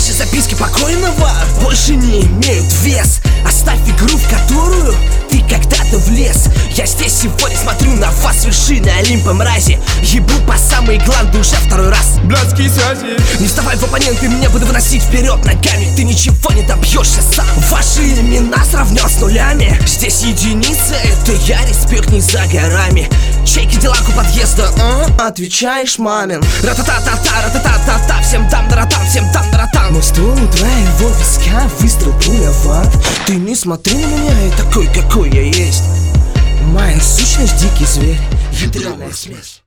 Ваши записки покойного больше не имеют вес. Оставь игру, в которую ты когда-то влез. Я здесь сегодня смотрю на вас с вершины Олимпа, мрази. Ебу по самые гланды уже второй раз. Блядские связи. Не вставай в оппоненты, меня буду выносить вперед ногами. Ты ничего не добьешься сам. Ваши имена сравнен с нулями. Здесь единица, это я, респект не за горами. Чеки дела у подъезда, отвечаешь, мамин. Ра-та-та-та-та, ра-та-та-та-та. Всем дам даратам, всем дам даратам. Мой ствол у твоего виска, выстрел пуля в ад. Ты не смотри на меня, я такой, какой я есть. Моя сущность дикий зверь, ядреная смесь.